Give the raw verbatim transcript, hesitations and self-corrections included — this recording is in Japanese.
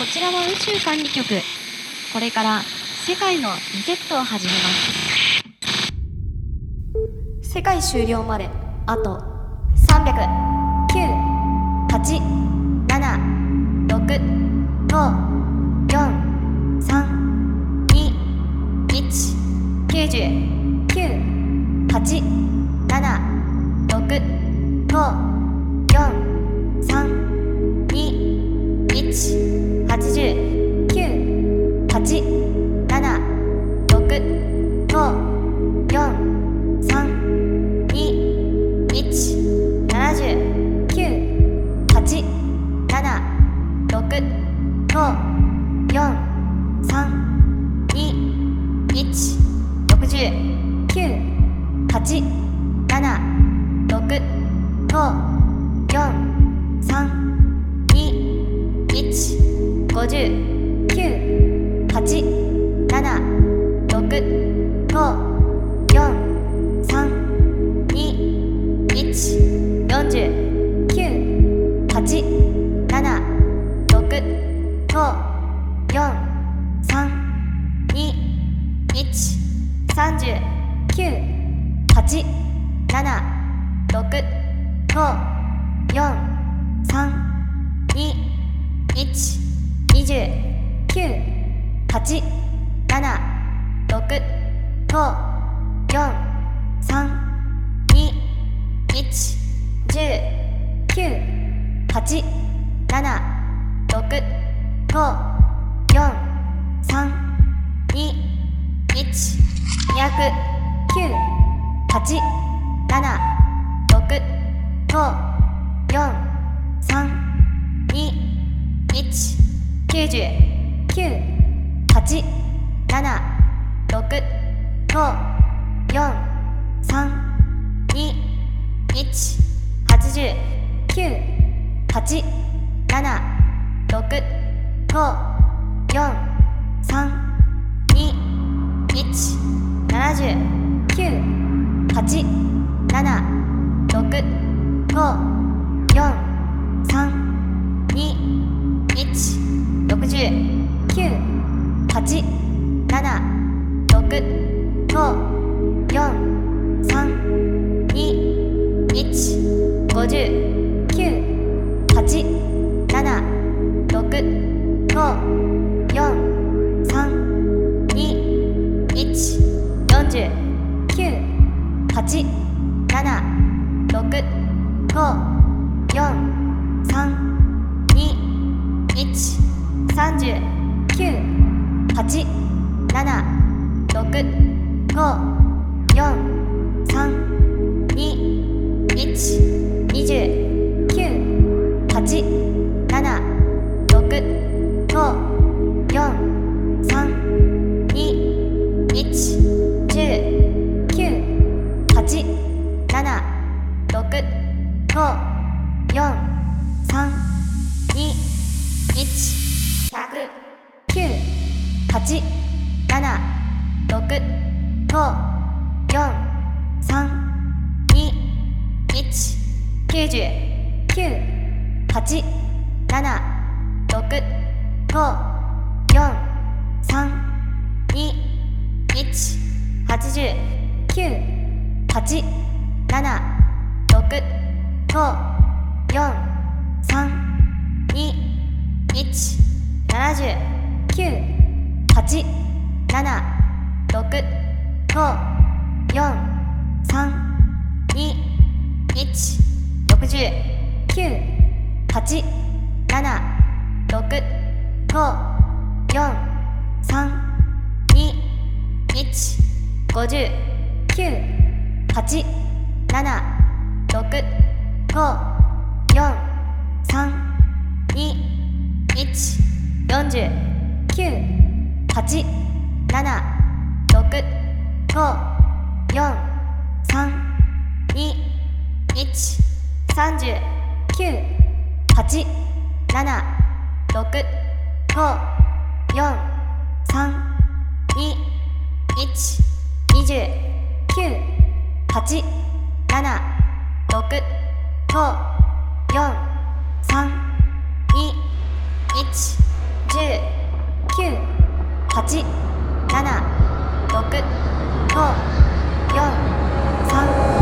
ちらは宇宙管理局。これから世界のリセットを始めます。 世界終了まであとさんびゃくきゅう、はち、なな、ろく、ご、よん、さん、に、いち、きゅうじゅう、きゅう、はち、なな、ろく、ご、よん、さん、に、いち、はちじゅう、きゅう、はち、なな、ろく、ご、よん、さん、に、いち、ななじゅう、きゅう、はち、なな、ろく、ご、よん、さん、に、いち、ろくじゅう、きゅう、はち、なな、ろく、ご、よん、さん、に、いち、ごじゅう、きゅう、はち、なな、ろく、ご、よん、さん、に、いち、よんじゅう、きゅう、はち、なな、ろく、ご、よん、さん、に、いち、さんじゅう、きゅう、はち、なな、ろく、ご、よん、さん、に、いち、にじゅう、きゅう、はち、なな、ろく、ご、よん、さん、に、いち、じゅう、きゅう、はち、なな、ろく、ご、よん、さん、に、いち、にひゃく、きゅう、はち、なな、ろく、ご、よん、さん、に、いち、きゅうじゅう、きゅう、はち、なな、ろく、ご、よん、さん、に、いち、はちじゅう、きゅう、はち、なな、ろく、ご、よん、さん、に、いち、ななじゅう、きゅう、はち、なな、ろく、ご、よん、さん、に、いち、ろくじゅう、きゅう、はち、なな、ろく、ご、よん、さん、に、いち、ごじゅう、きゅう、はち、なな、ろく、ご、よん、さん、に、いち、よんじゅう、きゅう、はち、なな、ろく、ご、よん、さん、に、いち、さんじゅう、きゅう、はち、なな、ろく、ご、よん、さん、に、いち、にじゅう、きゅう、はち、なな、ろく、ご、よん、さん、に、いち、じゅう、きゅう、はち、なな、ろく、ご、よん、さん、に、いち、ひゃく、きゅう、はち、なな、ろく、ご、よん、さん、に、いち、きゅうじゅう、きゅう、はち、なな、ろく、ご、よん、さん、に、いち、はちじゅう、きゅう、はち、なな、ろく、ご、よん、さん、に、いち、ななじゅう、きゅう、はち、なな、ろく、ご、よん、さん、に、いち、ろくじゅう、きゅう、はち、なな、ろく、ご、よん、さん、に、いち、ごじゅう、きゅう、はち、なな、ろく、ご、よん、さん、に、いち、よんじゅう、きゅう、はち、なな、ろく、ご、よん、さん、に、いち、さんじゅう、きゅう、はち、なな、ろく、ご、よん、さん、に、いち、にじゅう、きゅう、はち、なな、ろく、ご、よん、さん、に、いち、じゅう、 きゅうはちななろくごよんさん